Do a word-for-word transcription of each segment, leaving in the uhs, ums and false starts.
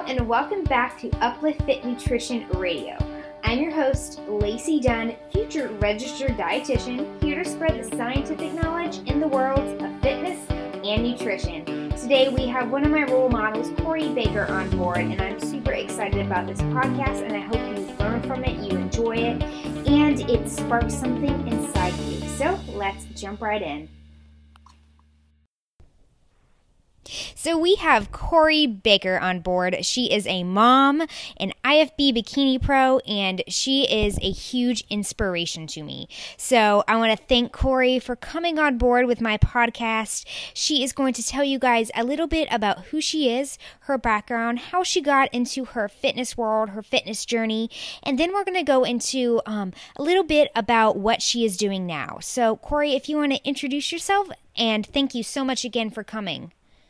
and welcome back to Uplift Fit Nutrition Radio. I'm your host, Lacey Dunn, future registered dietitian, here to spread the scientific knowledge in the worlds of fitness and nutrition. Today we have one of my role models, Corey Baker, on board, and I'm super excited about this podcast, and I hope you learn from it, you enjoy it, and it sparks something inside you. So let's jump right in. So we have Corey Baker on board. She is a mom, an I F B bikini pro, and she is a huge inspiration to me. So I want to thank Corey for coming on board with my podcast. She is going to tell you guys a little bit about who she is, her background, how she got into her fitness world, her fitness journey, and then we're going to go into um, a little bit about what she is doing now. So Corey, if you want to introduce yourself, and thank you so much again for coming.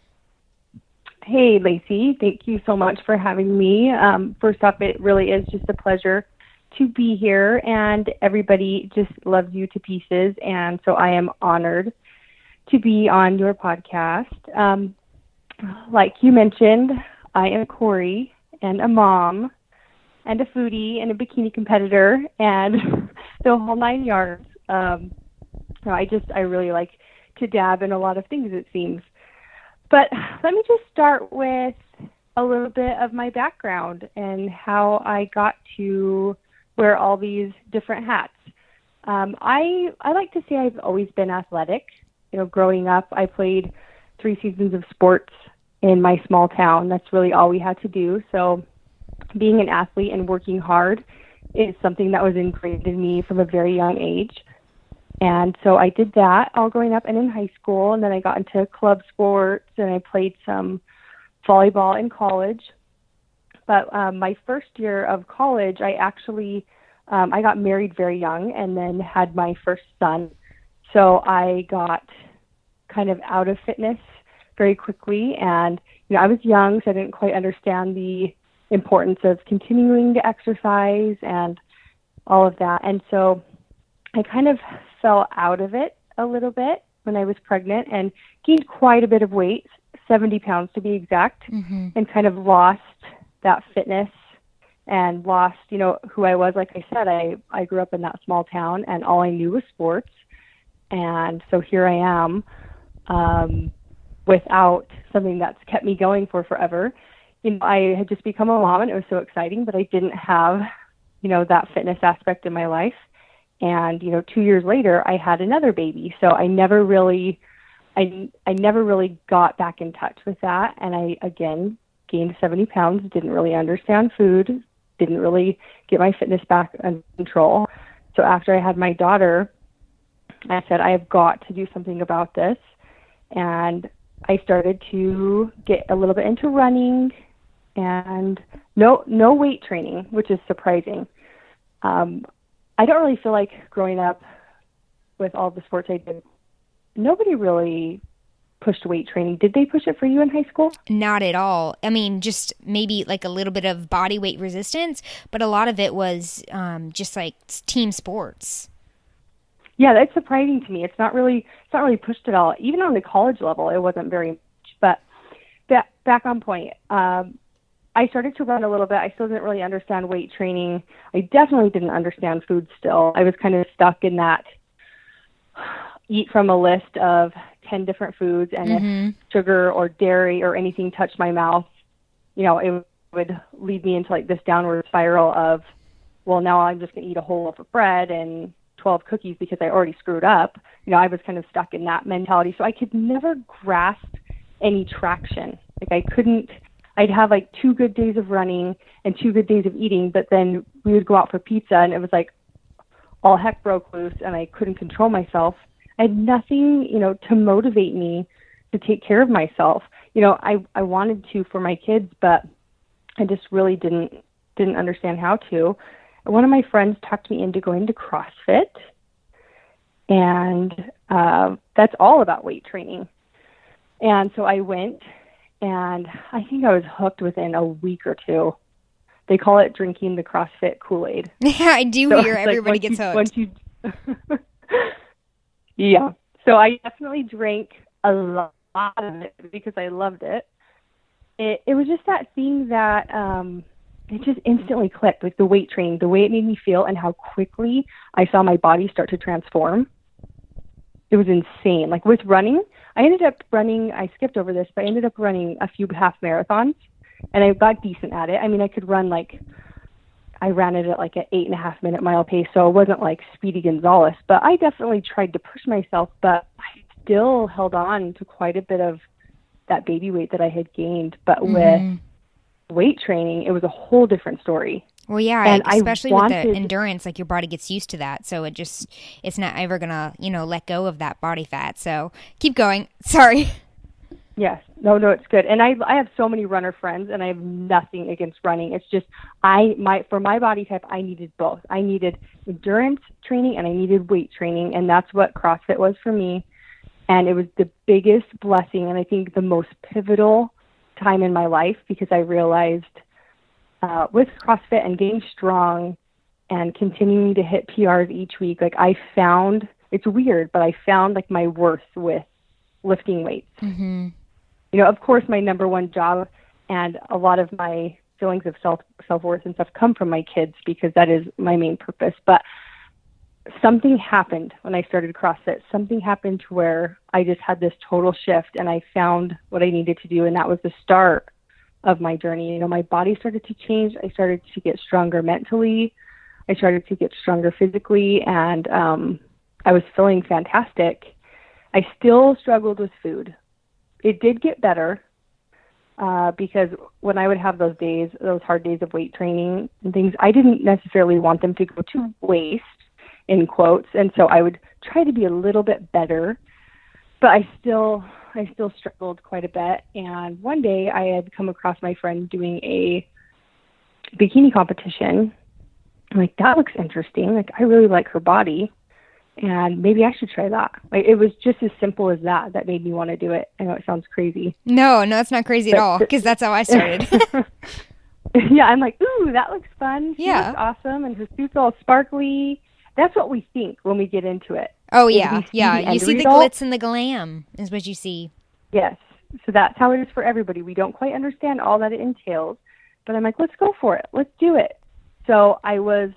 Hey, Lacey. Thank you so much for having me. Um, first off, it really is just a pleasure to be here, and everybody just loves you to pieces, and so I am honored to be on your podcast. Um, like you mentioned, I am Corey, and a mom, and a foodie, and a bikini competitor, and the whole nine yards. Um, so I just, I really like to dab in a lot of things, it seems. But let me just start with a little bit of my background and how I got to wear all these different hats. Um, I I like to say I've always been athletic. You know, growing up, I played three seasons of sports in my small town. That's really all we had to do. So being an athlete and working hard is something that was ingrained in me from a very young age. And so I did that all growing up and in high school, and then I got into club sports, and I played some volleyball in college. But um, my first year of college, I actually, um, I got married very young and then had my first son. So I got kind of out of fitness very quickly, and you know, I was young, so I didn't quite understand the importance of continuing to exercise and all of that. And so I kind of fell out of it a little bit when I was pregnant and gained quite a bit of weight, seventy pounds to be exact, mm-hmm. and kind of lost that fitness and lost, you know, who I was. Like I said, I, I grew up in that small town and all I knew was sports. And so here I am um, without something that's kept me going for forever. You know, I had just become a mom and it was so exciting, but I didn't have, you know, that fitness aspect in my life. And, you know, two years later, I had another baby. So I never really, I, I never really got back in touch with that. And I, again, gained seventy pounds, didn't really understand food, didn't really get my fitness back under control. So after I had my daughter, I said, I have got to do something about this. And I started to get a little bit into running and no, no weight training, which is surprising. Um, I don't really feel like growing up with all the sports I did, nobody really pushed weight training. Did they push it for you in high school? Not at all. I mean, just maybe like a little bit of body weight resistance, but a lot of it was um, just like team sports. Yeah, that's surprising to me. It's not really, it's not really pushed at all. Even on the college level, it wasn't very much. But back, back on point, um, I started to run a little bit. I still didn't really understand weight training. I definitely didn't understand food still. I was kind of stuck in that eat from a list of ten different foods, and mm-hmm. if sugar or dairy or anything touched my mouth, you know, it would lead me into like this downward spiral of, well, now I'm just going to eat a whole loaf of bread and twelve cookies because I already screwed up. You know, I was kind of stuck in that mentality. So I could never grasp any traction. Like I couldn't, I'd have like two good days of running and two good days of eating, but then we would go out for pizza and it was like all heck broke loose and I couldn't control myself. I had nothing, you know, to motivate me to take care of myself. You know, I, I wanted to for my kids, but I just really didn't, didn't understand how to. One of my friends talked me into going to CrossFit, and uh, that's all about weight training. And so I went, and I think I was hooked within a week or two. They call it drinking the CrossFit Kool-Aid. Yeah, I do so hear everybody like gets you, hooked. You... yeah. So I definitely drank a lot of it because I loved it. it, it was just that thing that um, it just instantly clicked, like the weight training, the way it made me feel and how quickly I saw my body start to transform. It was insane. Like with running, I ended up running, I skipped over this, but I ended up running a few half marathons and I got decent at it. I mean, I could run like, I ran it at like an eight and a half minute mile pace. So it wasn't like Speedy Gonzalez, but I definitely tried to push myself, but I still held on to quite a bit of that baby weight that I had gained. But Mm-hmm. with weight training, it was a whole different story. Well, yeah, And especially I with wanted, the endurance, like your body gets used to that. So it just, it's not ever going to, you know, let go of that body fat. So keep going. Sorry. Yes. No, no, it's good. And I I have so many runner friends and I have nothing against running. It's just I my for my body type I needed both. I needed endurance training and I needed weight training, and that's what CrossFit was for me. And it was the biggest blessing and I think the most pivotal time in my life, because I realized uh, with CrossFit and getting strong and continuing to hit P Rs each week, like I found, it's weird, but I found like my worth with lifting weights. Mm-hmm. You know, of course, my number one job and a lot of my feelings of self self-worth and stuff come from my kids because that is my main purpose. But something happened when I started CrossFit. Something happened to where I just had this total shift and I found what I needed to do. And that was the start of my journey. You know, my body started to change. I started to get stronger mentally. I started to get stronger physically. And um, I was feeling fantastic. I still struggled with food. It did get better uh, because when I would have those days, those hard days of weight training and things, I didn't necessarily want them to go to waste, in quotes. And so I would try to be a little bit better, but I still, I still struggled quite a bit. And one day I had come across my friend doing a bikini competition. I'm like, that looks interesting. Like, I really like her body. And maybe I should try that. Like, it was just as simple as that that made me want to do it. I know it sounds crazy. No, no, it's not crazy but, at all, because that's how I started. Yeah, I'm like, ooh, that looks fun. She Yeah. looks awesome, and her suit's all sparkly. That's what we think when we get into it. Oh, Is yeah, we see yeah. the You see the end result. glitz and the glam is what you see. Yes. So that's how it is for everybody. We don't quite understand all that it entails, but I'm like, let's go for it. Let's do it. So I was...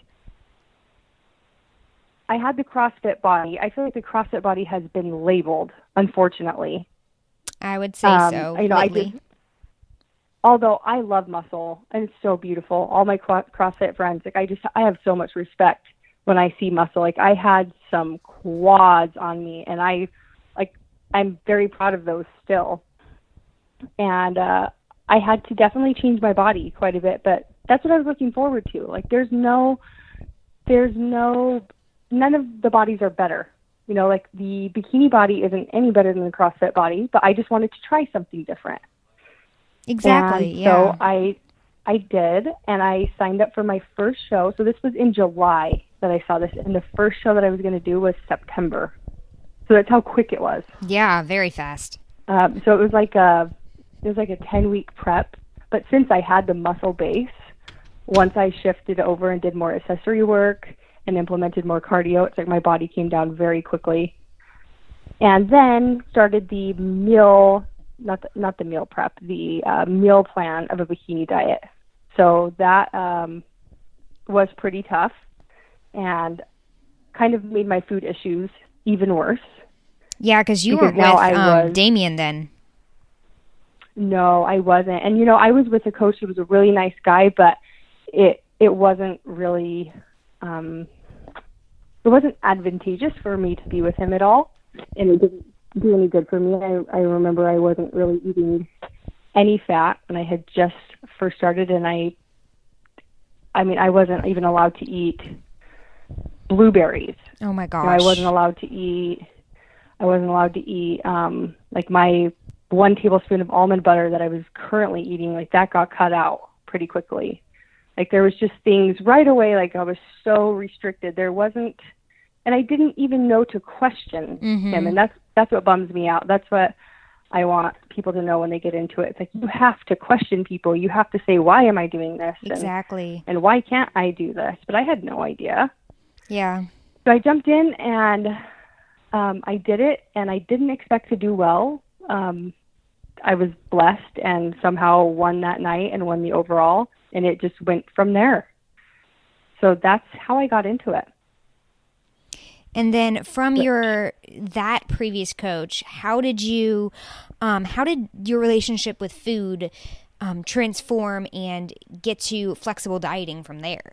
I had the CrossFit body. I feel like the CrossFit body has been labeled, unfortunately. I would say Um, so. you know, I lately. did, although I love muscle and it's so beautiful. All my cro- CrossFit friends, like I just, I have so much respect when I see muscle. Like I had some quads on me, and I, like, I'm very proud of those still. And uh, I had to definitely change my body quite a bit, but that's what I was looking forward to. Like, there's no, there's no. None of the bodies are better. You know, like the bikini body isn't any better than the CrossFit body, but I just wanted to try something different. Exactly, and yeah. So I, I did, and I signed up for my first show. So this was in July that I saw this, and the first show that I was going to do was September. So that's how quick it was. Yeah, very fast. Um, so it was like a, it was like a ten week prep. But since I had the muscle base, once I shifted over and did more accessory work and implemented more cardio, it's like my body came down very quickly. And then started the meal, not the, not the meal prep, the uh, meal plan of a bikini diet. So that um, was pretty tough and kind of made my food issues even worse. Yeah, because you Because weren't with now I um, was- Damien then. No, I wasn't. And, you know, I was with a coach who was a really nice guy, but it it wasn't really... Um, it wasn't advantageous for me to be with him at all, and it didn't do any good for me. I, I remember I wasn't really eating any fat when I had just first started, and I, I mean, I wasn't even allowed to eat blueberries. Oh my You gosh. know, I wasn't allowed to eat, I wasn't allowed to eat, um, like my one tablespoon of almond butter that I was currently eating, like that got cut out pretty quickly. Like there was just things right away, like I was so restricted. There wasn't, and I didn't even know to question Mhm. him. And that's, that's what bums me out. That's what I want people to know when they get into it. It's like, you have to question people. You have to say, why am I doing this? And, Exactly. and why can't I do this? But I had no idea. Yeah. So I jumped in and um, I did it, and I didn't expect to do well. Um, I was blessed and somehow won that night and won the overall, and it just went from there. So that's how I got into it. And then from your that previous coach, how did you, um, how did your relationship with food um, transform and get to flexible dieting from there?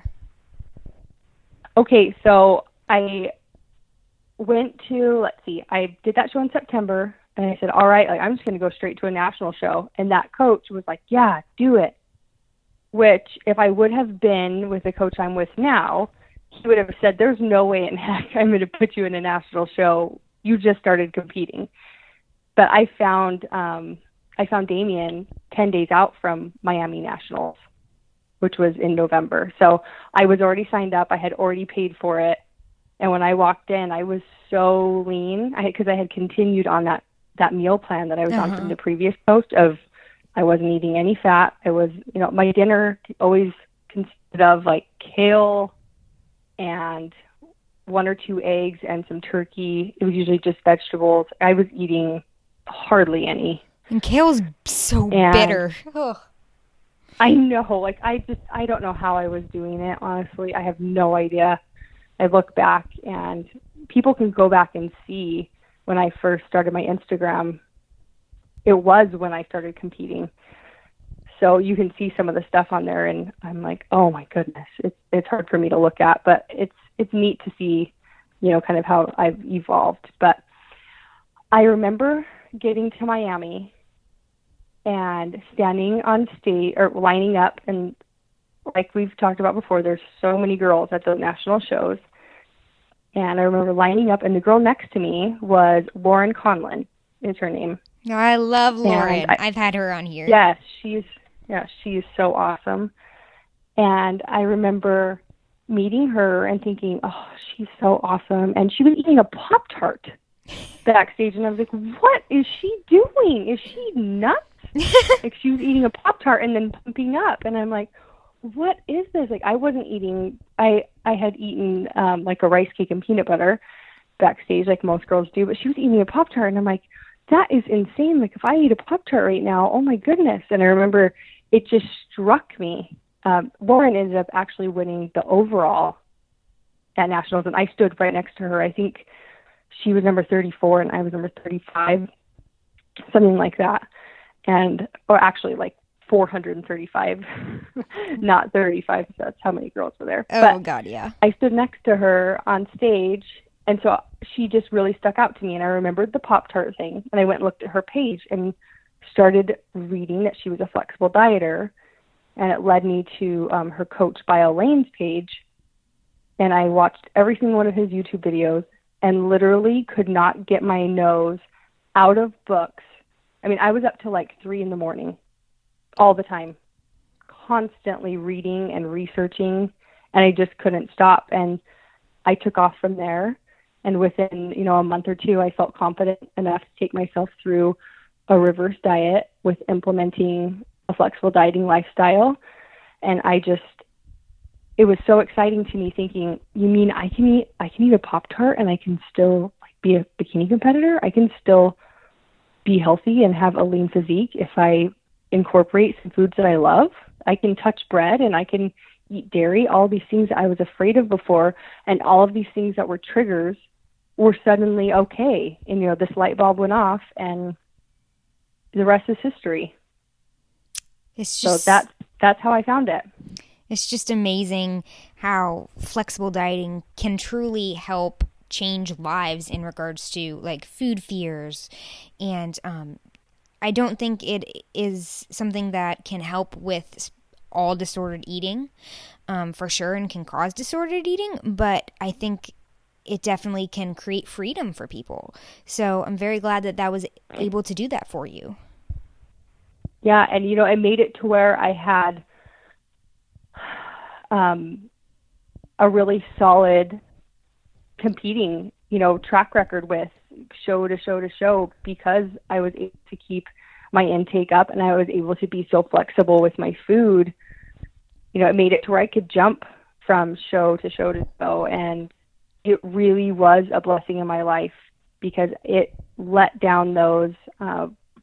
Okay, so I went to, let's see, I did that show in September, and I said, all right, like, I'm just going to go straight to a national show. And that coach was like, yeah, do it. Which, if I would have been with the coach I'm with now, he would have said, there's no way in heck I'm going to put you in a national show. You just started competing. But I found um, I found Damien ten days out from Miami Nationals, which was in November. So I was already signed up. I had already paid for it. And when I walked in, I was so lean because I, I had continued on that, that meal plan that I was uh-huh. on from the previous post of I wasn't eating any fat. I was, you know, my dinner always consisted of like kale and one or two eggs and some turkey. It was usually just vegetables. I was eating hardly any. And kale's so and bitter. Ugh. I know. Like, I just, I don't know how I was doing it, honestly. I have no idea. I look back, and people can go back and see when I first started my Instagram. It was when I started competing. So you can see some of the stuff on there, and I'm like, oh my goodness, it's it's hard for me to look at, but it's it's neat to see, you know, kind of how I've evolved. But I remember getting to Miami and standing on stage or lining up, and like we've talked about before, there's so many girls at the national shows. And I remember lining up, and the girl next to me was Lauren Conlon, is her name. I love Lauren. I, I've had her on here. Yes, she's yeah, she's so awesome. And I remember meeting her and thinking, oh, she's so awesome. And she was eating a Pop-Tart backstage, and I was like, what is she doing? Is she nuts? Like, she was eating a Pop-Tart and then pumping up, and I'm like, what is this? Like, I wasn't eating, I, I had eaten um, like a rice cake and peanut butter backstage like most girls do, but she was eating a Pop-Tart, and I'm like, that is insane. Like, if I eat a Pop-Tart right now, oh my goodness. And I remember it just struck me. Um, Lauren ended up actually winning the overall at Nationals, and I stood right next to her. I think she was number thirty-four and I was number thirty-five, something like that. And, or actually like four hundred thirty-five, not thirty-five. So that's how many girls were there. Oh, but God, yeah. I stood next to her on stage, and so she just really stuck out to me. And I remembered the Pop-Tart thing, and I went and looked at her page and started reading that she was a flexible dieter. And it led me to um, her coach, Bio Lane's page. And I watched every single one of his YouTube videos and literally could not get my nose out of books. I mean, I was up till like three in the morning all the time, constantly reading and researching, and I just couldn't stop. And I took off from there. And within, you know, a month or two, I felt confident enough to take myself through a reverse diet with implementing a flexible dieting lifestyle. And I just, it was so exciting to me thinking, you mean I can eat, I can eat a Pop-Tart and I can still like be a bikini competitor? I can still be healthy and have a lean physique if I incorporate some foods that I love. I can touch bread and I can eat dairy, all these things that I was afraid of before. And all of these things that were triggers were suddenly okay. And, you know, this light bulb went off, and the rest is history. It's just, so that's, that's how I found it. It's just amazing how flexible dieting can truly help change lives in regards to like food fears. And um, I don't think it is something that can help with all disordered eating um, for sure, and can cause disordered eating, but I think it definitely can create freedom for people. So I'm very glad that that was able to do that for you. Yeah, and you know, it made it to where I had um, a really solid competing, you know, track record with show to show to show, because I was able to keep my intake up and I was able to be so flexible with my food. You know, it made it to where I could jump from show to show to show, and it really was a blessing in my life because it let down those uh,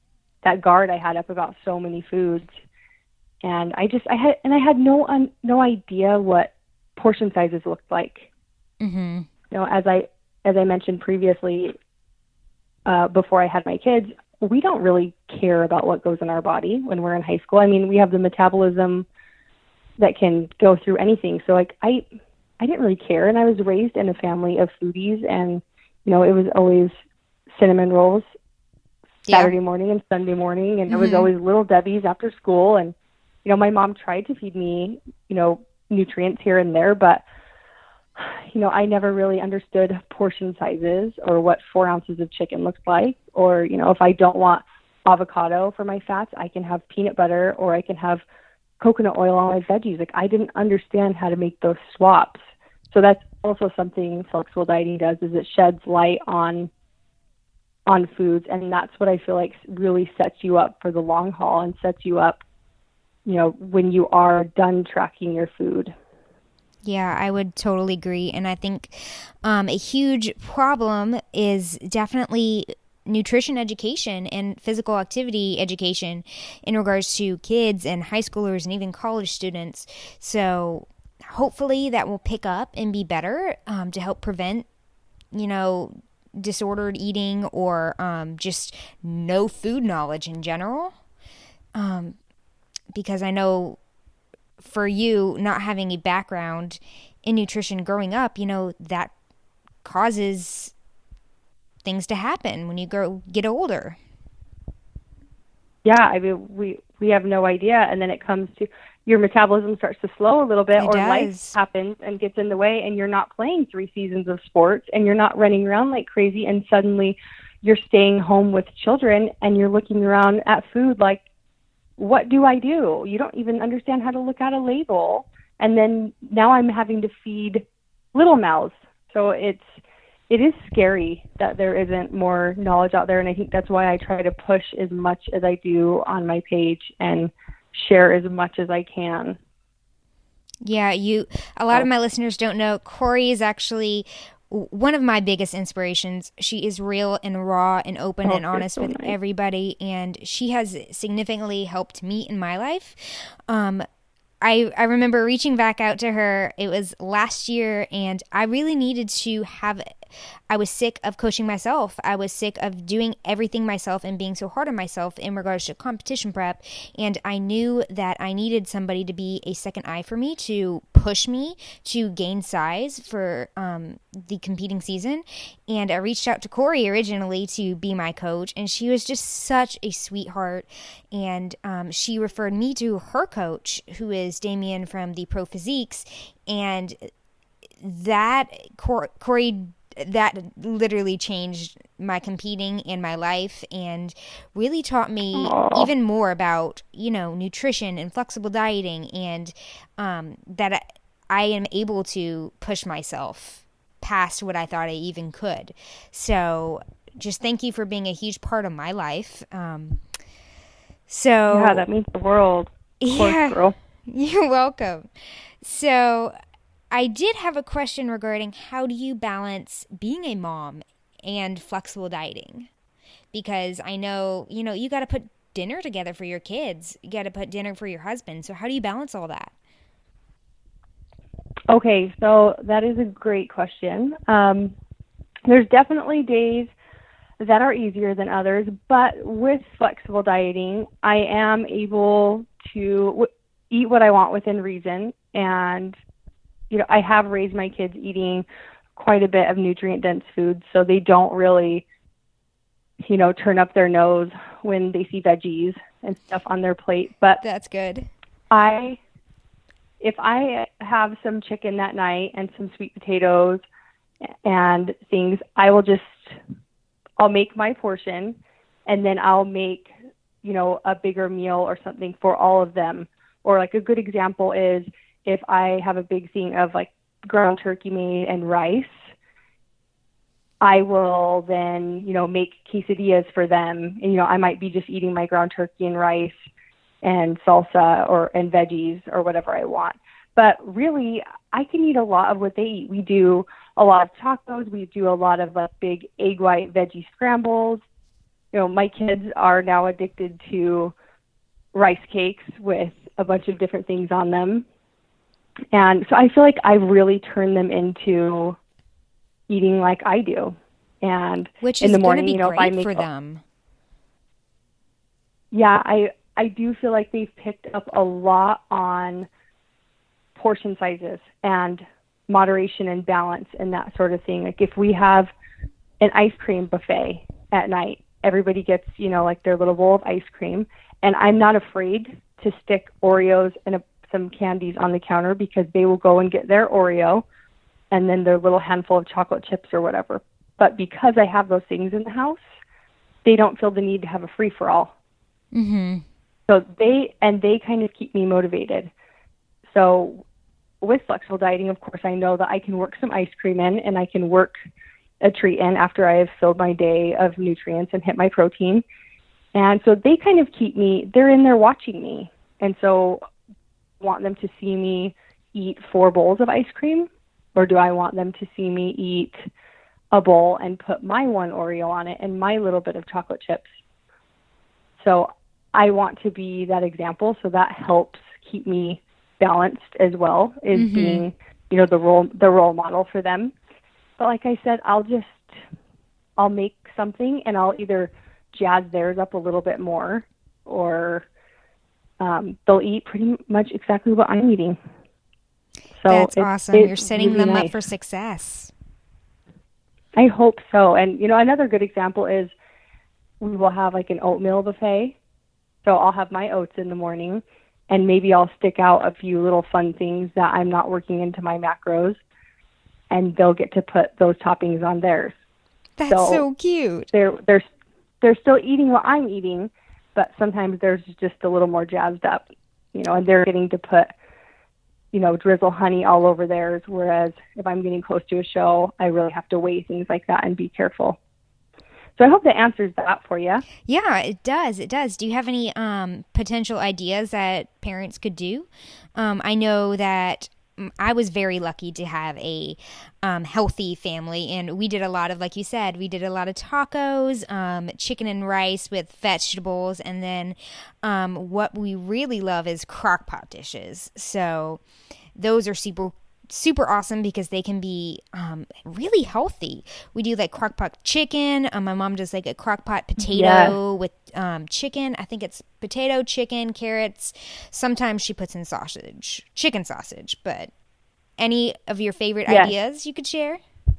that guard I had up about so many foods. And I just, I had, and I had no, un, no idea what portion sizes looked like. Mm-hmm. You know, as I, as I mentioned previously, uh, before I had my kids, we don't really care about what goes in our body when we're in high school. I mean, we have the metabolism that can go through anything. So like, I, I didn't really care. And I was raised in a family of foodies, and, you know, it was always cinnamon rolls Saturday yeah. morning and Sunday morning. And mm-hmm. it was always Little Debbie's after school. And, you know, my mom tried to feed me, you know, nutrients here and there, but, you know, I never really understood portion sizes or what four ounces of chicken looks like. Or, you know, if I don't want avocado for my fats, I can have peanut butter, or I can have coconut oil on my veggies. Like, I didn't understand how to make those swaps. So that's also something flexible dieting does, is it sheds light on on foods. And that's what I feel like really sets you up for the long haul and sets you up, you know, when you are done tracking your food. Yeah, I would totally agree. And I think um, a huge problem is definitely nutrition education and physical activity education in regards to kids and high schoolers and even college students. So hopefully that will pick up and be better um, to help prevent, you know, disordered eating or um, just no food knowledge in general. Um, because I know for you, not having a background in nutrition growing up, you know, that causes things to happen when you grow, get older. Yeah, I mean, we, we have no idea. And then it comes to your metabolism starts to slow a little bit, it or does. life happens and gets in the way, and you're not playing three seasons of sports, and you're not running around like crazy, and suddenly you're staying home with children, and you're looking around at food like, what do I do? You don't even understand how to look at a label. And then now I'm having to feed little mouths. So it's, it is scary that there isn't more knowledge out there. And I think that's why I try to push as much as I do on my page and share as much as I can. Yeah, you, a lot of my listeners don't know, Corey is actually one of my biggest inspirations. She is real and raw and open oh, and honest so with nice. everybody, and she has significantly helped me in my life. Um, I, I remember reaching back out to her. It was last year, and I really needed to have, I was sick of coaching myself. I was sick of doing everything myself and being so hard on myself in regards to competition prep. And I knew that I needed somebody to be a second eye for me, to push me to gain size for um, the competing season. And I reached out to Corey originally to be my coach, and she was just such a sweetheart. And um, she referred me to her coach, who is Damien from the Pro Physiques. And that, Corey, that literally changed my competing and my life, and really taught me Aww. even more about, you know, nutrition and flexible dieting, and um, that I, I am able to push myself past what I thought I even could. So just thank you for being a huge part of my life. Um, so yeah, that means the world. Of yeah, course, girl. You're welcome. So I did have a question regarding how do you balance being a mom and flexible dieting? Because I know, you know, you got to put dinner together for your kids. You got to put dinner for your husband. So how do you balance all that? Okay, so that is a great question. Um, there's definitely days that are easier than others, but with flexible dieting, I am able to w- eat what I want within reason. And, you know, I have raised my kids eating quite a bit of nutrient-dense foods, so they don't really, you know, turn up their nose when they see veggies and stuff on their plate. But that's good. I, if I have some chicken that night and some sweet potatoes and things, I will just, I'll make my portion, and then I'll make, you know, a bigger meal or something for all of them. Or like a good example is if I have a big thing of like ground turkey made and rice, I will then, you know, make quesadillas for them. And, you know, I might be just eating my ground turkey and rice and salsa or and veggies or whatever I want. But really, I can eat a lot of what they eat. We do a lot of tacos. We do a lot of like big egg white veggie scrambles. you know, my kids are now addicted to rice cakes with a bunch of different things on them. And so I feel like I really turned them into eating like I do. And Which in is the going morning, to be you know, great if I make, for them. Yeah, I I do feel like they've picked up a lot on portion sizes and moderation and balance and that sort of thing. Like if we have an ice cream buffet at night, everybody gets, you know, like their little bowl of ice cream, and I'm not afraid to stick Oreos and a, some candies on the counter because they will go and get their Oreo and then their little handful of chocolate chips or whatever. But because I have those things in the house, they don't feel the need to have a free-for-all. Mm-hmm. So they, and they kind of keep me motivated. So with flexible dieting, of course, I know that I can work some ice cream in and I can work a treat in after I have filled my day of nutrients and hit my protein. And so they kind of keep me, they're in there watching me. And so want them to see me eat four bowls of ice cream, or do I want them to see me eat a bowl and put my one Oreo on it and my little bit of chocolate chips? So I want to be that example. So that helps keep me balanced as well, is mm-hmm. being, you know, the role, the role model for them. But like I said, I'll just, I'll make something and I'll either jazz theirs up a little bit more, or um, they'll eat pretty much exactly what I'm eating. So that's it's, awesome. it's You're setting really them nice. up for success. I hope so. And, you know, another good example is we will have like an oatmeal buffet. So I'll have my oats in the morning, and maybe I'll stick out a few little fun things that I'm not working into my macros, and they'll get to put those toppings on theirs. That's so, so cute. They're, they're, they're still eating what I'm eating, but sometimes there's just a little more jazzed up, you know, and they're getting to put, you know, drizzle honey all over theirs. Whereas if I'm getting close to a show, I really have to weigh things like that and be careful. So I hope that answers that for you. Yeah, it does. It does. Do you have any um, potential ideas that parents could do? Um, I know that I was very lucky to have a um, healthy family, and we did a lot of, like you said, we did a lot of tacos, um, chicken and rice with vegetables, and then um, what we really love is crock pot dishes. So those are super super awesome because they can be um, really healthy. We do like crock pot chicken. Um, my mom does like a crock pot potato yes. with um, chicken. I think it's potato, chicken, carrots. Sometimes she puts in sausage, chicken sausage. But any of your favorite yes. ideas you could share?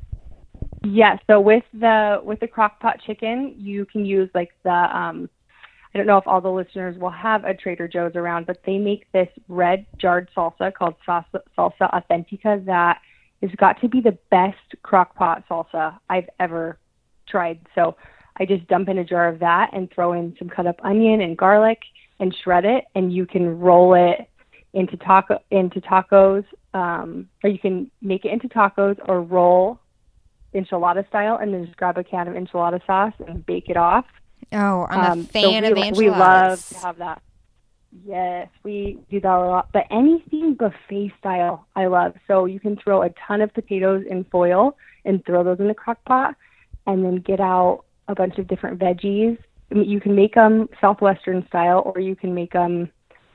Yeah. So with the with the crock pot chicken, you can use like the um, I don't know if all the listeners will have a Trader Joe's around, but they make this red jarred salsa called salsa, salsa authentica that has got to be the best crock pot salsa I've ever tried. So I just dump in a jar of that and throw in some cut up onion and garlic and shred it, and you can roll it into taco into tacos, um, or you can make it into tacos or roll enchilada style, and then just grab a can of enchilada sauce and bake it off. Oh, I'm a um, fan so of we, enchiladas. We love to have that. Yes, we do that a lot. But anything buffet style, I love. So you can throw a ton of potatoes in foil and throw those in the crock pot, and then get out a bunch of different veggies. I mean, you can make them Southwestern style, or you can make them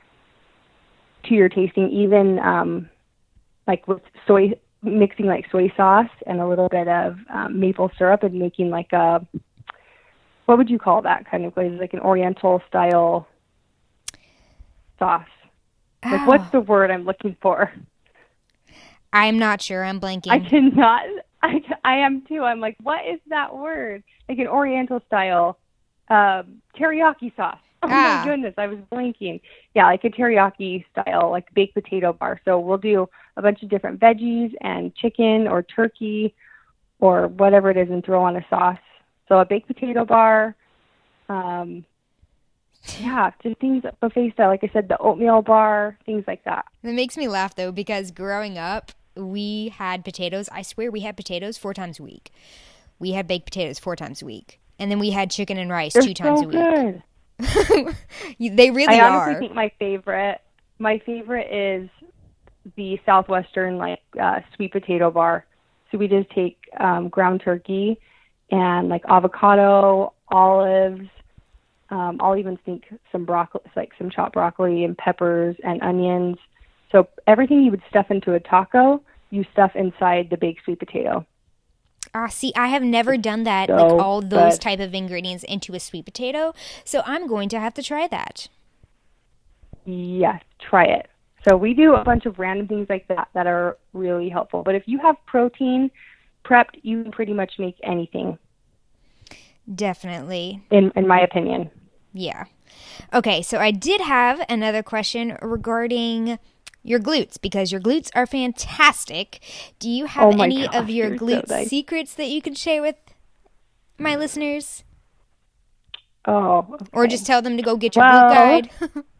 to your tasting, even um, like with soy, mixing like soy sauce and a little bit of um, maple syrup and making like a, what would you call that kind of glaze? Like an Oriental style sauce. Oh. Like, what's the word I'm looking for? I'm not sure. I'm blanking. I cannot. I, I am too. I'm like, what is that word? Like an Oriental style um, teriyaki sauce. Oh ah. my goodness, I was blanking. Yeah, like a teriyaki style, like baked potato bar. So we'll do a bunch of different veggies and chicken or turkey or whatever it is and throw on a sauce. So a baked potato bar, um, yeah, just things buffet style. Like I said, the oatmeal bar, things like that. It makes me laugh, though, because growing up, we had potatoes. I swear we had potatoes four times a week. We had baked potatoes four times a week. And then we had chicken and rice They're two times so a week. Good. They really I are. I honestly think my favorite, my favorite is the Southwestern, like, uh, sweet potato bar. So we just take um, ground turkey and like avocado, olives. Um, I'll even think some broccoli, like some chopped broccoli and peppers and onions. So everything you would stuff into a taco, you stuff inside the baked sweet potato. Ah, see, I have never done that, So like all those good. type of ingredients into a sweet potato. So I'm going to have to try that. Yes, try it. So we do a bunch of random things like that that are really helpful. But if you have protein prepped, you can pretty much make anything, Definitely. in in my opinion. Yeah. Okay, so I did have another question regarding your glutes, because your glutes are fantastic. Do you have Oh my any gosh, of your you're so glute nice. secrets that you can share with my listeners? Oh, okay. Or just tell them to go get your Well- glute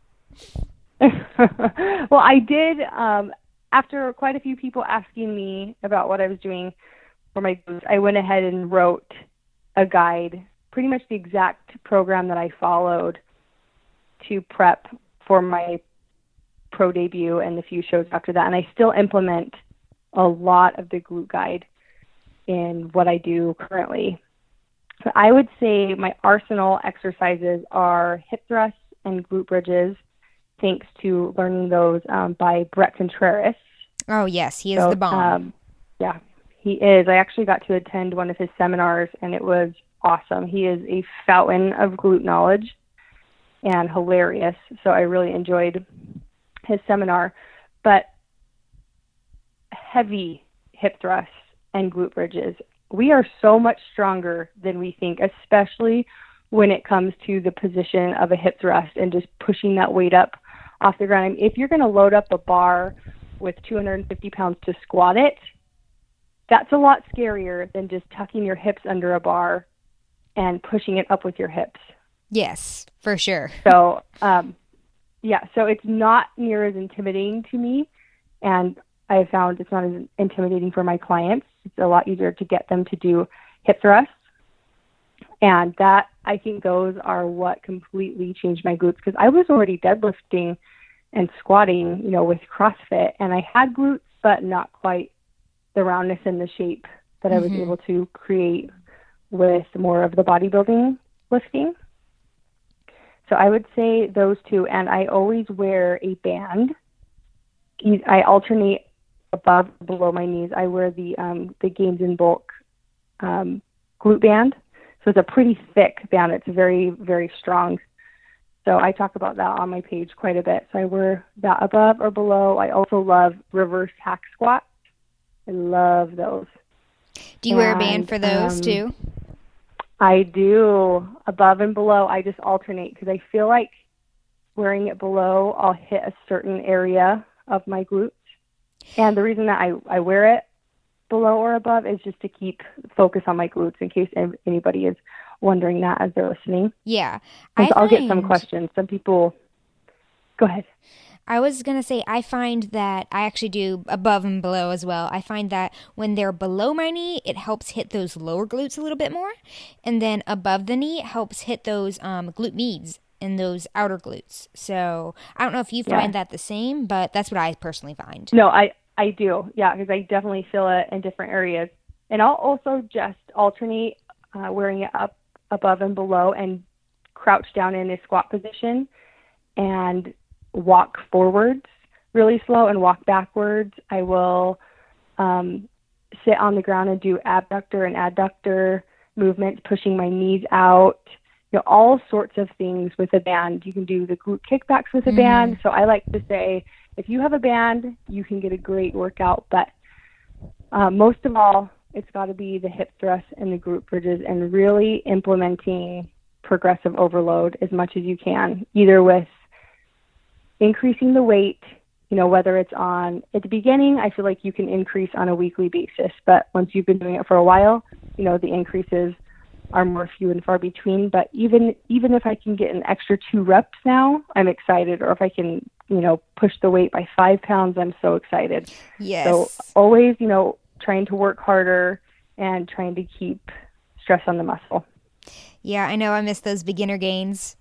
guide? Well, I did, um, after quite a few people asking me about what I was doing for my glutes, I went ahead and wrote a guide, pretty much the exact program that I followed to prep for my pro debut and the few shows after that. And I still implement a lot of the glute guide in what I do currently. So I would say my arsenal exercises are hip thrusts and glute bridges, thanks to learning those um, by Brett Contreras. Oh, yes, he is So, the bomb. Um, yeah, he is. I actually got to attend one of his seminars, and it was awesome. He is a fountain of glute knowledge and hilarious. So I really enjoyed his seminar. But heavy hip thrusts and glute bridges, we are so much stronger than we think, especially when it comes to the position of a hip thrust and just pushing that weight up off the ground. If you're going to load up a bar with two hundred fifty pounds to squat it, that's a lot scarier than just tucking your hips under a bar and pushing it up with your hips. Yes, for sure. So, um, yeah, so it's not near as intimidating to me, and I have found it's not as intimidating for my clients. It's a lot easier to get them to do hip thrusts, and that, I think those are what completely changed my glutes, because I was already deadlifting and squatting, you know, with CrossFit, and I had glutes, but not quite the roundness and the shape that I was Mhm. able to create with more of the bodybuilding lifting. So I would say those two, and I always wear a band. I alternate above and below my knees. I wear the um, the Gains in Bulk um, glute band. So it's a pretty thick band. It's very, very strong. So I talk about that on my page quite a bit. So I wear that above or below. I also love reverse hack squats. I love those. Do you wear a And, band for those um, too? I do. Above and below, I just alternate because I feel like wearing it below, I'll hit a certain area of my glutes. And the reason that I, I wear it below or above is just to keep focus on my glutes, in case anybody is wondering that as they're listening. Yeah. And I so I'll get some find- questions. Some people, go ahead. I was going to say, I find that I actually do above and below as well. I find that when they're below my knee, it helps hit those lower glutes a little bit more. And then above the knee, it helps hit those um, glute medians and those outer glutes. So I don't know if you Yeah. find that the same, but that's what I personally find. No, I, I do. Yeah, because I definitely feel it in different areas. And I'll also just alternate uh, wearing it up above and below and crouch down in a squat position and walk forwards really slow and walk backwards. I will um, sit on the ground and do abductor and adductor movements, pushing my knees out, you know, all sorts of things with a band. You can do the glute kickbacks with a Mhm. band. So I like to say, if you have a band, you can get a great workout. But uh, most of all, it's got to be the hip thrusts and the glute bridges, and really implementing progressive overload as much as you can, either with increasing the weight, you know, whether it's on, at the beginning, I feel like you can increase on a weekly basis, but once you've been doing it for a while, you know, the increases are more few and far between. But even, even if I can get an extra two reps now, I'm excited. Or if I can, you know, push the weight by five pounds, I'm so excited. Yes. So always, you know, trying to work harder and trying to keep stress on the muscle. Yeah, I know I miss those beginner gains.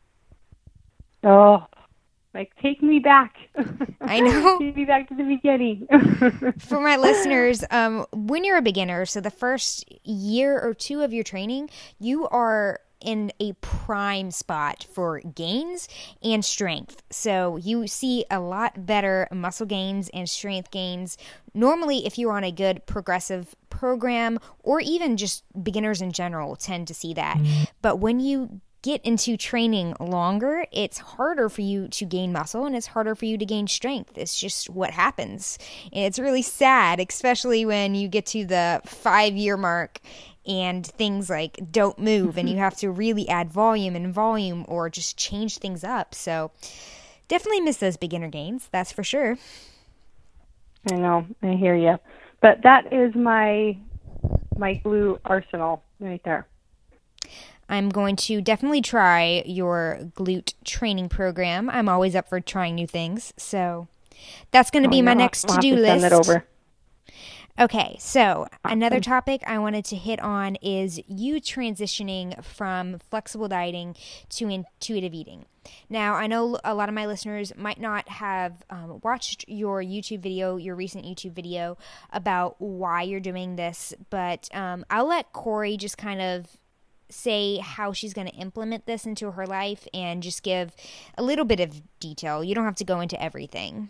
Oh, like, take me back. I know. Take me back to the beginning. For my listeners, um, when you're a beginner, so the first year or two of your training, you are in a prime spot for gains and strength. So you see a lot better muscle gains and strength gains. Normally, if you're on a good progressive program, or even just beginners in general tend to see that. But when you get into training longer, it's harder for you to gain muscle and it's harder for you to gain strength. It's just what happens. And it's really sad, especially when you get to the five year mark and things like don't move and you have to really add volume and volume or just change things up. So definitely miss those beginner gains, that's for sure. I know, I hear you. But that is my my glute arsenal right there. I'm going to definitely try your glute training program. I'm always up for trying new things. So that's going to be oh, my next to-do to list. Send that over. Okay, so another topic I wanted to hit on is you transitioning from flexible dieting to intuitive eating. Now, I know a lot of my listeners might not have um, watched your YouTube video, your recent YouTube video about why you're doing this, but um, I'll let Corey just kind of say how she's going to implement this into her life and just give a little bit of detail. You don't have to go into everything.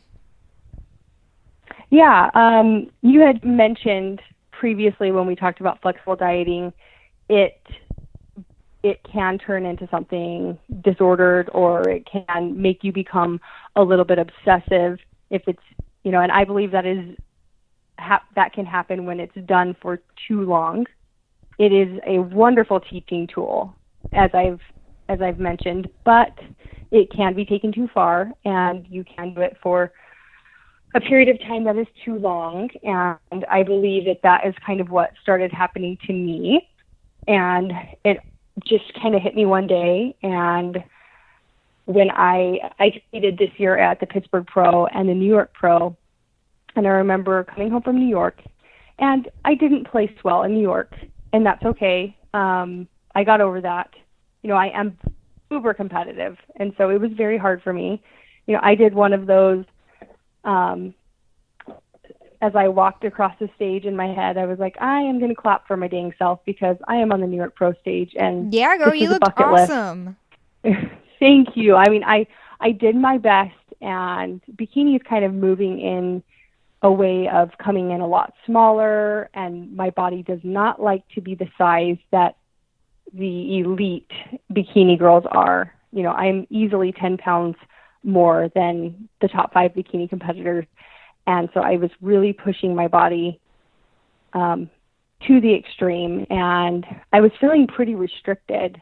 Yeah, um, you had mentioned previously when we talked about flexible dieting, it it can turn into something disordered, or it can make you become a little bit obsessive if it's, you know, and I believe that is ha- that can happen when it's done for too long. It is a wonderful teaching tool, as I've as I've mentioned, but it can be taken too far, and you can do it for a period of time that is too long. And I believe that that is kind of what started happening to me. And it just kind of hit me one day. And when I I competed this year at the Pittsburgh Pro and the New York Pro, and I remember coming home from New York, and I didn't place well in New York. And that's okay. Um, I got over that. You know, I am uber competitive. And so it was very hard for me. You know, I did one of those, um, as I walked across the stage in my head, I was like, I am going to clap for my dang self because I am on the New York Pro stage. And yeah, girl, you looked awesome. Thank you. I mean, I, I did my best, and bikini is kind of moving in a way of coming in a lot smaller, and my body does not like to be the size that the elite bikini girls are. You know, I'm easily ten pounds more than the top five bikini competitors. And so I was really pushing my body um, to the extreme, and I was feeling pretty restricted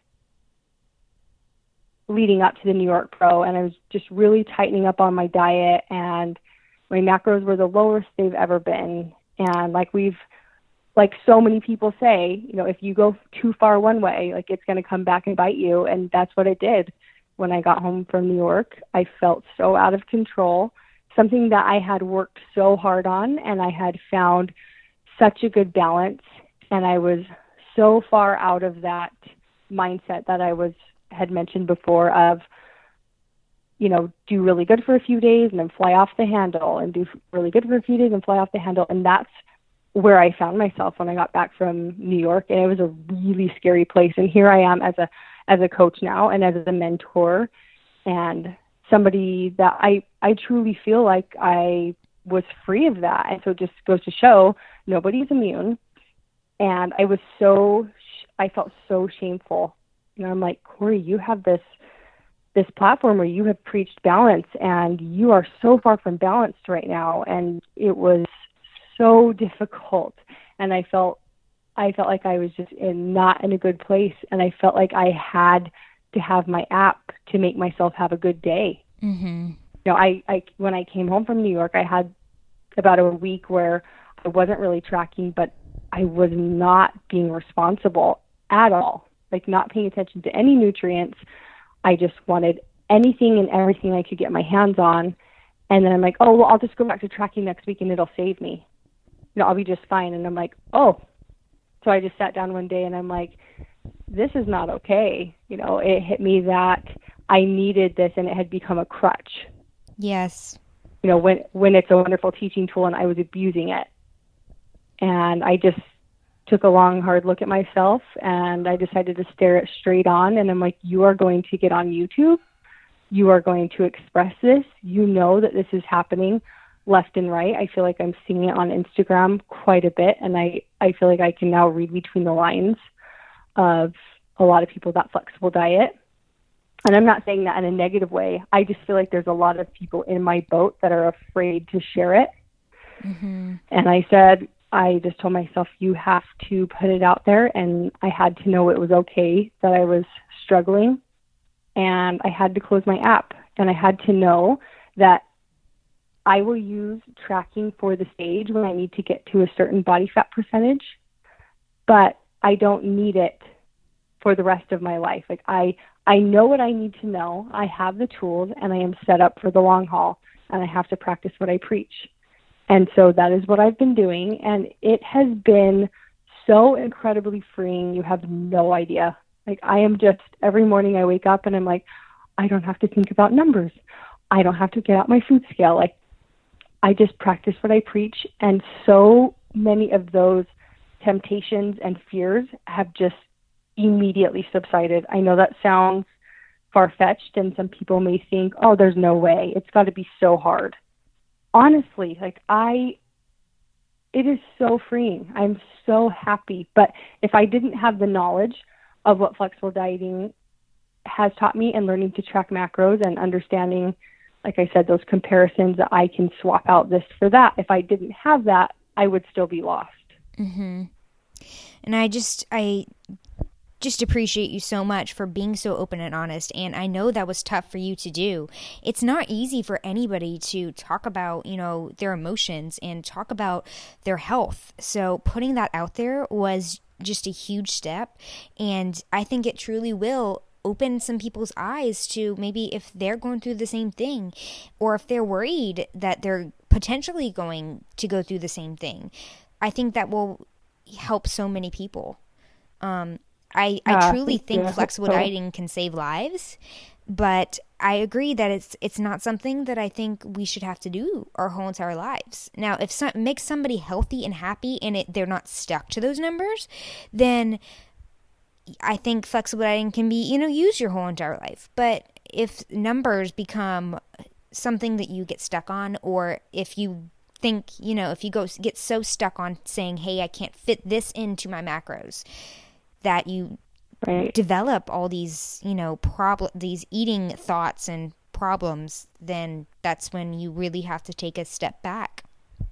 leading up to the New York Pro, and I was just really tightening up on my diet, and my macros were the lowest they've ever been. And like we've, like so many people say, you know, if you go too far one way, like it's going to come back and bite you. And that's what it did. When I got home from New York, I felt so out of control, something that I had worked so hard on, and I had found such a good balance. And I was so far out of that mindset that I was, had mentioned before of, you know, do really good for a few days and then fly off the handle, and do really good for a few days and fly off the handle. And that's where I found myself when I got back from New York. And it was a really scary place. And here I am as a, as a coach now, and as a mentor, and somebody that I, I truly feel like I was free of that. And so it just goes to show nobody's immune. And I was so, I felt so shameful. And I'm like, Corey, you have this, this platform where you have preached balance, and you are so far from balanced right now. And it was so difficult. And I felt, I felt like I was just in, not in a good place. And I felt like I had to have my app to make myself have a good day. Mm-hmm. You know, I, I, when I came home from New York, I had about a week where I wasn't really tracking, but I was not being responsible at all, like not paying attention to any nutrients. I just wanted anything and everything I could get my hands on. And then I'm like, oh, well, I'll just go back to tracking next week and it'll save me. You know, I'll be just fine. And I'm like, oh. So I just sat down one day and I'm like, this is not okay. You know, it hit me that I needed this, and it had become a crutch. Yes. You know, when, when it's a wonderful teaching tool, and I was abusing it. And I just took a long, hard look at myself, and I decided to stare it straight on. And I'm like, you are going to get on YouTube. You are going to express this. You know that this is happening left and right. I feel like I'm seeing it on Instagram quite a bit, and I, I feel like I can now read between the lines of a lot of people that flexible diet. And I'm not saying that in a negative way. I just feel like there's a lot of people in my boat that are afraid to share it. Mm-hmm. And I said, I just told myself, you have to put it out there. And I had to know it was okay that I was struggling. And I had to close my app. And I had to know that I will use tracking for the stage when I need to get to a certain body fat percentage, but I don't need it for the rest of my life. Like I, I know what I need to know. I have the tools, and I am set up for the long haul, and I have to practice what I preach. And so that is what I've been doing. And it has been so incredibly freeing. You have no idea. Like I am just, every morning I wake up and I'm like, I don't have to think about numbers. I don't have to get out my food scale. Like I just practice what I preach. And so many of those temptations and fears have just immediately subsided. I know that sounds far-fetched, and some people may think, oh, there's no way. It's got to be so hard. Honestly, like I, it is so freeing. I'm so happy. But if I didn't have the knowledge of what flexible dieting has taught me, and learning to track macros and understanding, like I said, those comparisons, that I can swap out this for that. If I didn't have that, I would still be lost. Mm-hmm. And I just, I just appreciate you so much for being so open and honest. And I know that was tough for you to do. It's not easy for anybody to talk about, you know, their emotions and talk about their health. So putting that out there was just a huge step. And I think it truly will open some people's eyes to maybe if they're going through the same thing, or if they're worried that they're potentially going to go through the same thing. I think that will help so many people. Um, I, I uh, truly think yeah, flexible so. dieting can save lives, but I agree that it's it's not something that I think we should have to do our whole entire lives. Now, if some, makes somebody healthy and happy and it, they're not stuck to those numbers, then I think flexible dieting can be, you know, use your whole entire life. But if numbers become something that you get stuck on, or if you think, you know, if you go get so stuck on saying, hey, I can't fit this into my macros, that you right. develop all these, you know, problem, these eating thoughts and problems, then that's when you really have to take a step back.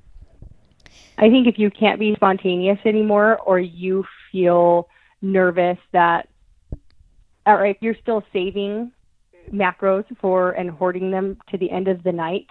I think if you can't be spontaneous anymore, or you feel nervous that, or if you're still saving macros for and hoarding them to the end of the night,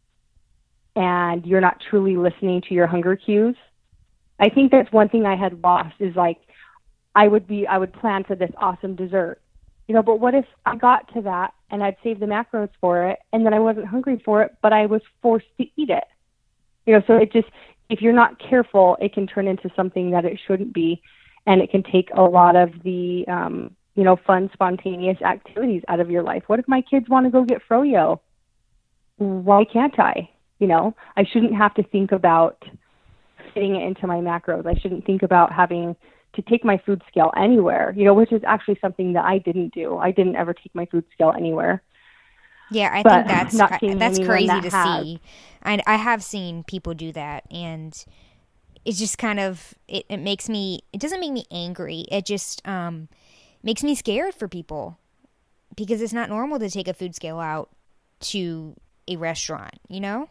and you're not truly listening to your hunger cues, I think that's one thing I had lost, is like, I would be, I would plan for this awesome dessert, you know, but what if I got to that and I'd save the macros for it, and then I wasn't hungry for it, but I was forced to eat it, you know, so it just, if you're not careful, it can turn into something that it shouldn't be. And it can take a lot of the, um, you know, fun, spontaneous activities out of your life. What if my kids want to go get froyo? Why can't I? You know, I shouldn't have to think about fitting it into my macros. I shouldn't think about having to take my food scale anywhere, you know, which is actually something that I didn't do. I didn't ever take my food scale anywhere. Yeah, I but think that's not I, that's crazy that to has. see. I, I have seen people do that, and it's just kind of, it, it makes me, it doesn't make me angry. It just um, makes me scared for people, because it's not normal to take a food scale out to a restaurant, you know?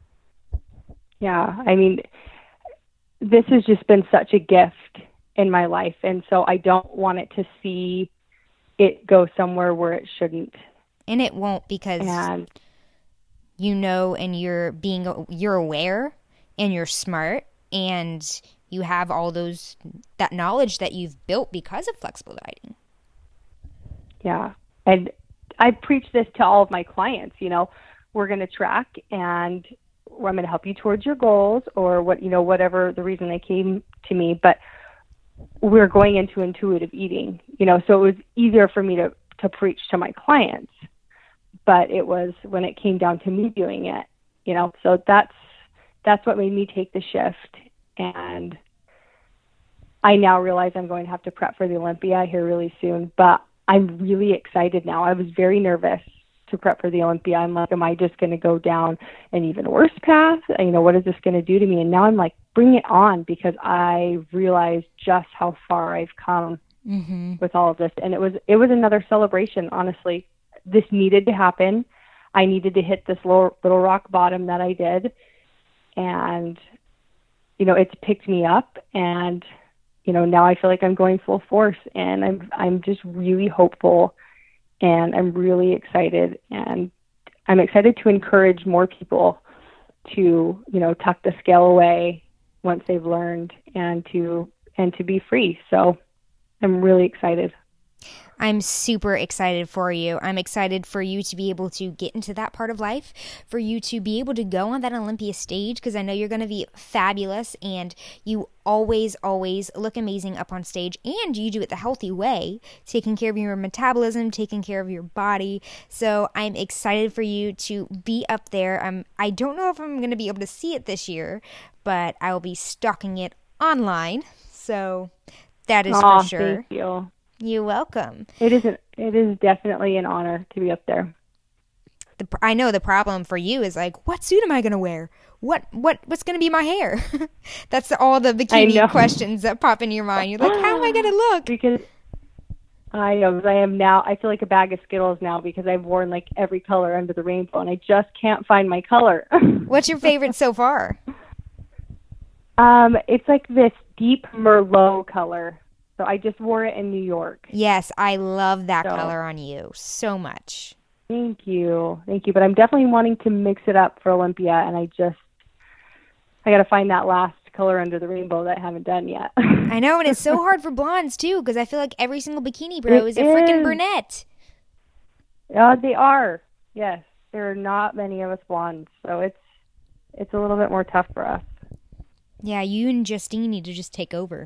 Yeah, I mean, this has just been such a gift in my life, and so I don't want it to see it go somewhere where it shouldn't. And it won't, because and, you know, and you're being, you're aware, and you're smart, and you have all those, that knowledge that you've built because of flexible dieting. Yeah. And I preach this to all of my clients, you know, we're going to track, and I'm going to help you towards your goals, or what, you know, whatever the reason they came to me, but we're going into intuitive eating, you know, so it was easier for me to, to preach to my clients, but it was when it came down to me doing it, you know, so that's, that's what made me take the shift. And I now realize I'm going to have to prep for the Olympia here really soon, but I'm really excited now. I was very nervous to prep for the Olympia. I'm like, am I just going to go down an even worse path? You know, what is this going to do to me? And now I'm like, bring it on, because I realized just how far I've come mm-hmm. with all of this. And it was, it was another celebration, honestly. This needed to happen. I needed to hit this little, little rock bottom that I did. And, you know, it's picked me up, and, you know, now I feel like I'm going full force, and I'm, I'm just really hopeful, and I'm really excited, and I'm excited to encourage more people to, you know, tuck the scale away once they've learned, and to, and to be free. So I'm really excited. I'm super excited for you. I'm excited for you to be able to get into that part of life, for you to be able to go on that Olympia stage, because I know you're going to be fabulous, and you always, always look amazing up on stage, and you do it the healthy way, taking care of your metabolism, taking care of your body. So I'm excited for you to be up there. I'm, I don't know if I'm going to be able to see it this year, but I will be stalking it online. So that is Aw, for sure. Thank you. You're welcome. It is, an, it is definitely an honor to be up there. The, I know the problem for you is like, what suit am I going to wear? What what what's going to be my hair? That's all the bikini questions that pop in your mind. You're like, how am I going to look? Because I know I am now. I feel like a bag of Skittles now, because I've worn like every color under the rainbow, and I just can't find my color. What's your favorite so far? Um, it's like this deep Merlot color. So I just wore it in New York. Yes, I love that so, color on you so much. Thank you. Thank you. But I'm definitely wanting to mix it up for Olympia, and I just, I got to find that last color under the rainbow that I haven't done yet. I know, and it's so hard for blondes, too, because I feel like every single bikini bro is, is a freaking brunette. Uh, they are. Yes. There are not many of us blondes, so it's it's a little bit more tough for us. Yeah, you and Justine need to just take over.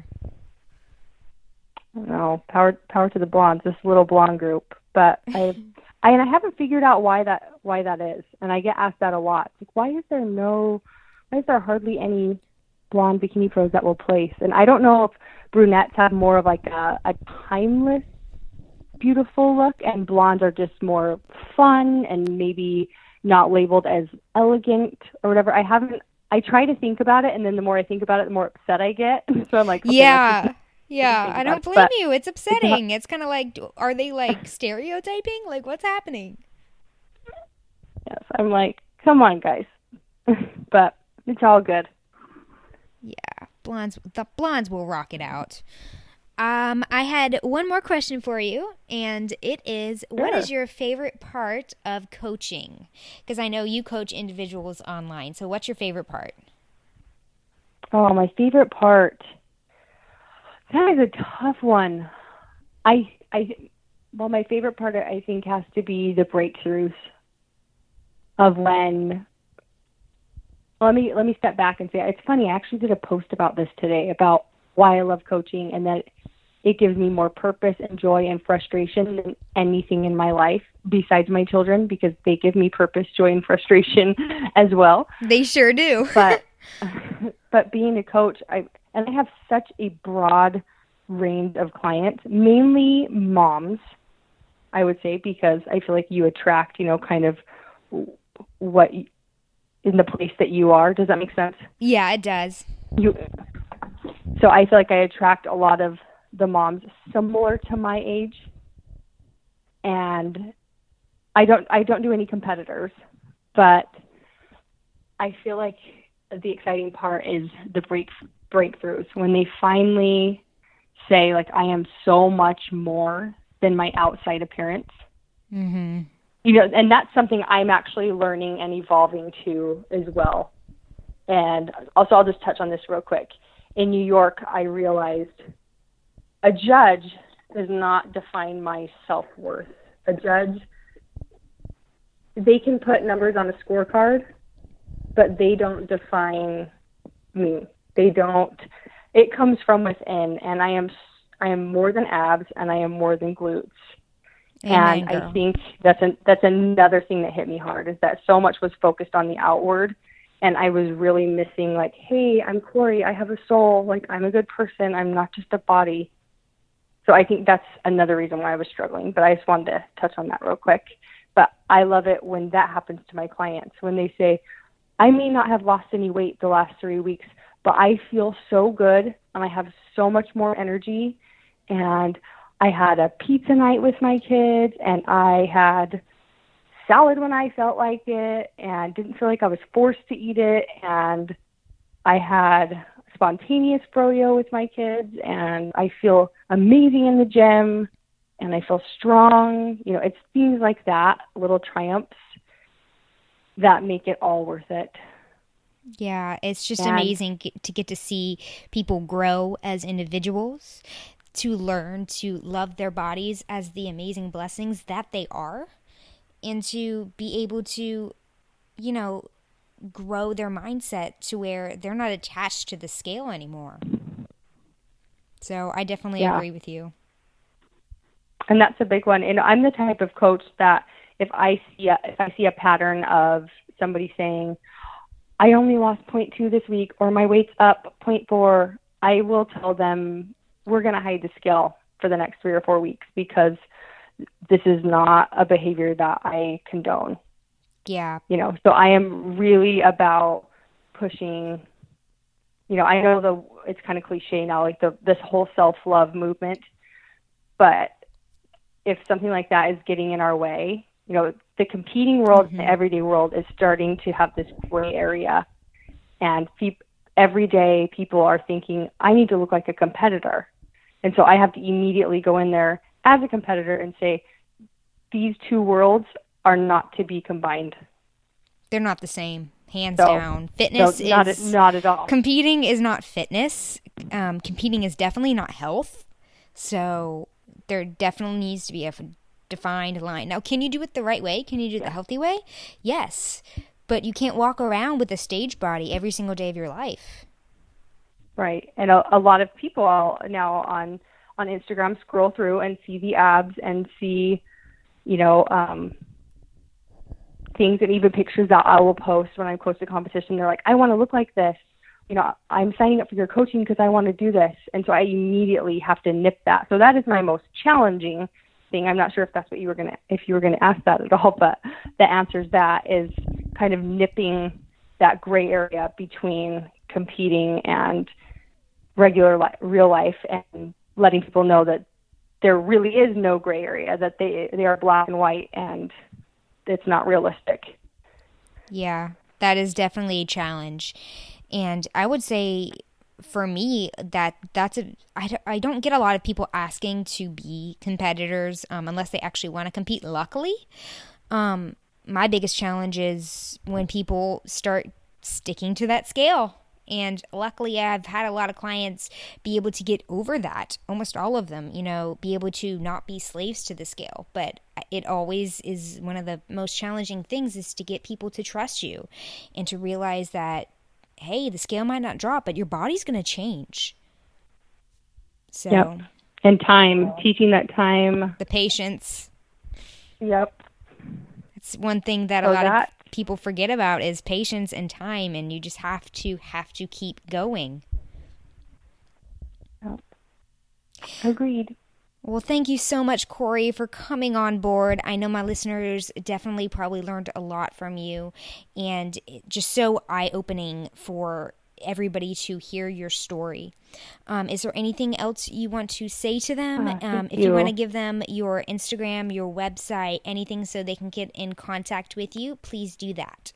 No, power power to the blondes, this little blonde group. But I, I and I haven't figured out why that why that is. And I get asked that a lot. It's like, why is there no, why is there hardly any blonde bikini pros that will place? And I don't know if brunettes have more of like a, a timeless, beautiful look, and blondes are just more fun and maybe not labeled as elegant or whatever. I haven't. I try to think about it, and then the more I think about it, the more upset I get. So I'm like, okay, yeah. Yeah, I don't blame it. you. It's upsetting. It's, it's kind of like, are they like stereotyping? Like, what's happening? Yes, I'm like, come on, guys. But it's all good. Yeah, blondes. The blondes will rock it out. Um, I had one more question for you, and it is, sure. What is your favorite part of coaching? Because I know you coach individuals online. So, what's your favorite part? Oh, my favorite part. That is a tough one. I, I, well, my favorite part, I think, has to be the breakthroughs of when. Well, let me let me step back and say, it's funny. I actually did a post about this today, about why I love coaching, and that it gives me more purpose and joy and frustration than anything in my life besides my children, because they give me purpose, joy, and frustration as well. They sure do. But but being a coach, I. And I have such a broad range of clients, mainly moms, I would say, because I feel like you attract, you know, kind of what you, in the place that you are. Does that make sense? Yeah, it does. You. So I feel like I attract a lot of the moms similar to my age, and I don't I don't do any competitors, but I feel like the exciting part is the break. breakthroughs when they finally say, like, I am so much more than my outside appearance. Mm-hmm. You know, and that's something I'm actually learning and evolving to as well. And also, I'll just touch on this real quick. In New York, I realized a judge does not define my self-worth. A judge, they can put numbers on a scorecard, but they don't define me. They don't, it comes from within, and I am, I am more than abs, and I am more than glutes. Amen, and girl. I think that's an, that's another thing that hit me hard, is that so much was focused on the outward, And I was really missing, like, hey, I'm Corey. I have a soul. Like, I'm a good person. I'm not just a body. So I think that's another reason why I was struggling. But I just wanted to touch on that real quick. But I love it when that happens to my clients, when they say, I may not have lost any weight the last three weeks, but I feel so good and I have so much more energy. And I had a pizza night with my kids, and I had salad when I felt like it and didn't feel like I was forced to eat it. And I had spontaneous froyo with my kids, and I feel amazing in the gym, and I feel strong. You know, it's things like that, little triumphs, that make it all worth it. Yeah, it's just and, amazing to get to see people grow as individuals, to learn to love their bodies as the amazing blessings that they are, and to be able to, you know, grow their mindset to where they're not attached to the scale anymore. So I definitely yeah. agree with you. And that's a big one. And I'm the type of coach that if I see a, if I see a pattern of somebody saying, I only lost zero point two this week, or my weight's up zero point four, I will tell them we're going to hide the scale for the next three or four weeks because this is not a behavior that I condone. Yeah. You know, so I am really about pushing, you know, I know the, it's kind of cliche now, like the, this whole self-love movement, but if something like that is getting in our way, you know, the competing world, mm-hmm. the everyday world is starting to have this gray area, and pe- every day people are thinking, I need to look like a competitor. And so I have to immediately go in there as a competitor and say, these two worlds are not to be combined. They're not the same, hands so, down. Fitness so not is... At, not at all. Competing is not fitness. Um, competing is definitely not health. So there definitely needs to be a defined line. Now, can you do it the right way? Can you do it yeah. the healthy way? Yes. But you can't walk around with a stage body every single day of your life. Right. And a, a lot of people now on, on Instagram scroll through and see the abs and see, you know, um, things and even pictures that I will post when I'm close to competition. They're like, I want to look like this. You know, I'm signing up for your coaching because I want to do this. And so I immediately have to nip that. So that is my most challenging thing. I'm not sure if that's what you were going to, if you were going to ask that at all, but the answer is that is kind of nipping that gray area between competing and regular li- real life, and letting people know that there really is no gray area, that they they are black and white, and it's not realistic. Yeah, that is definitely a challenge. And I would say for me that that's a, I, I don't get a lot of people asking to be competitors um, unless they actually want to compete, luckily. Um, my biggest challenge is when people start sticking to that scale. And luckily, I've had a lot of clients be able to get over that, almost all of them, you know, be able to not be slaves to the scale. But it always is one of the most challenging things, is to get people to trust you and to realize that, hey, the scale might not drop, but your body's going to change. So, yep. And time, teaching that time. The patience. Yep. It's one thing that so a lot that, of people forget about, is patience and time, and you just have to have to keep going. Yep. Agreed. Well, thank you so much, Corey, for coming on board. I know my listeners definitely probably learned a lot from you, and just so eye-opening for everybody to hear your story. Um, is there anything else you want to say to them? Uh, um, if you. you want to give them your Instagram, your website, anything so they can get in contact with you, please do that.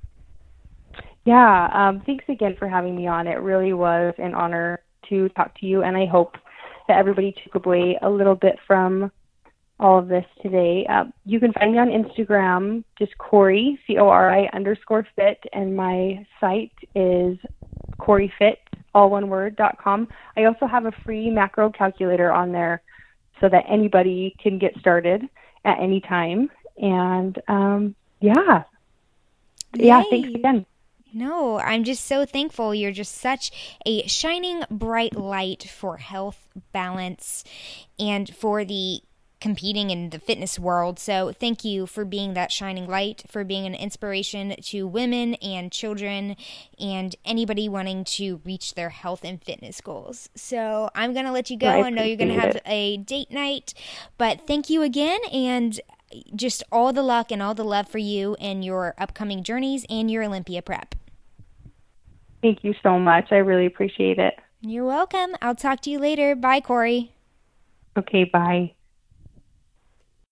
Yeah, um, thanks again for having me on. It really was an honor to talk to you, and I hope that everybody took away a little bit from all of this today. Uh, you can find me on Instagram, just Cori, C O R I underscore fit, and my site is CoriFit, all one word, dot com. I also have a free macro calculator on there so that anybody can get started at any time. And um, yeah. Yay. Yeah, thanks again. No, I'm just so thankful. You're just such a shining bright light for health, balance, and for the competing in the fitness world. So thank you for being that shining light, for being an inspiration to women and children and anybody wanting to reach their health and fitness goals. So I'm going to let you go. I I know you're going to have it. a date night, but thank you again, and just all the luck and all the love for you and your upcoming journeys and your Olympia prep. Thank you so much. I really appreciate it. You're welcome. I'll talk to you later. Bye, Corey. Okay, bye.